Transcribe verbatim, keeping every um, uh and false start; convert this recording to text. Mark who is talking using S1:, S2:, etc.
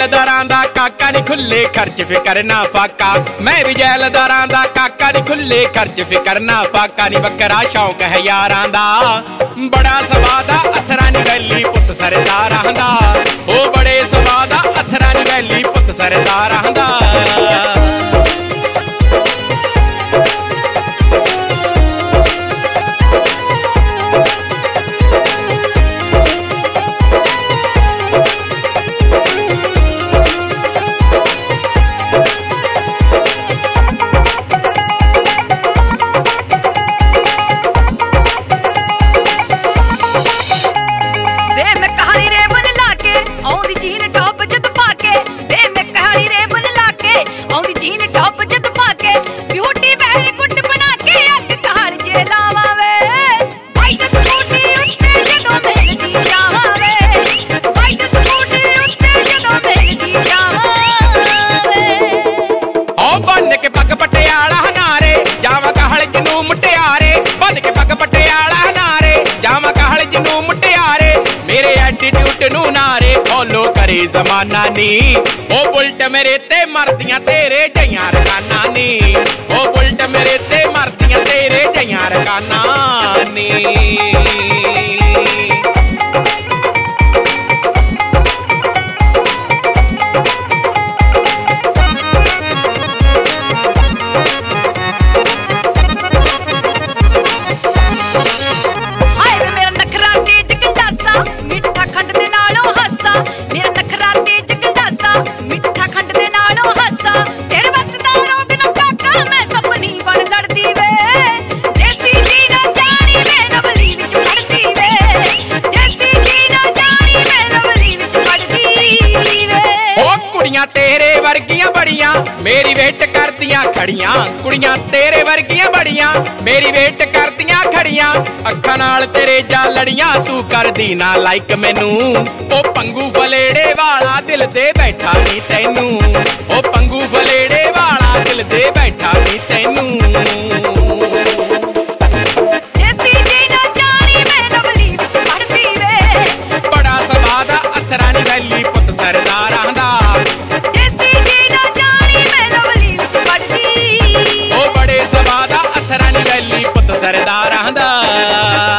S1: ਜੈਲਦਾਰਾਂ ਦਾ ਕਾਕਾ ਨੀ ਖੁੱਲੇ ਖਰਚ ਫਿਕਰ ਨਾ ਫਾਕਾ। ਮੈਂ ਵੀ ਜੈਲਦਾਰਾਂ ਦਾ ਕਾਕਾ ਨੀ ਖੁੱਲੇ ਖਰਚ ਫਿਕਰ ਨਾ ਫਾਕਾ ਨੀ। ਬੱਕਰਾ ਸ਼ੌਂਕ ਹੈ ਯਾਰਾਂ ਦਾ ਬੜਾ ਸਵਾਦ ਆ ਅਥਰਾਂ ਨੀ ਵੈਲੀ ਪੁੱਤ ਸਰਦਾਰਾਂ ਦਾ। ਉਹ ਬੜੇ ਸਵਾਦ ਆ ਅਥਰਾਂ ਨੀ ਵੈਲੀ ਪੁੱਤ ਸਰਦਾਰਾਂ ਦਾ। ਨੂੰ ਨਾਰੇ ਫੋਲੋ ਕਰੇ ਜ਼ਮਾਨਾ ਨੀ। ਉਹ ਬੁਲਟ ਮੇਰੇ ਤੇ ਮਰਦੀਆਂ ਤੇਰੇ ਜਈਆਂ ਰਕਾਨਾ ਨੀ। ਉਹ ਬੁਲਟ ਮੇਰੇ ਤੇ ਮਰਦੀਆਂ ਤੇਰੇ ਜਈਆਂ ਰਕਾਨਾ ਨੀ। ਤੇਰੇ ਵਰਗੀਆਂ ਬੜੀਆਂ ਮੇਰੀ ਵੇਟ ਕਰਦੀਆਂ ਖੜੀਆਂ। ਕੁੜੀਆਂ ਤੇਰੇ ਵਰਗੀਆਂ ਬੜੀਆਂ ਮੇਰੀ ਵੇਟ ਕਰਦੀਆਂ ਖੜੀਆਂ। ਅੱਖਾਂ ਨਾਲ ਤੇਰੇ ਜਾ ਲੜੀਆਂ ਤੂੰ ਕਰਦੀ ਨਾ ਲਾਈਕ ਮੈਨੂੰ। ਉਹ ਪੰਗੂ ਫਲੇੜੇ ਵਾਲਾ ਦਿਲ ਤੇ ਬੈਠਾ ਨੀ ਤੈਨੂੰ। ਉਹ ਪੰਗੂ ਫਲੇੜੇ ਵਾਲਾ ਦਿਲ ਤੇ ਬੈਠਾ ਨੀ ਤੈਨੂੰ। ਬੜਾ ਸਵਾਦ ਆ ਅਥਰਾਂ ਨੀ ਵੈਲੀ ਪੁੱਤ ਸਰਦਾਰਾਂ ਦਾ। ਸਰਦਾਰਾਂ ਦਾ।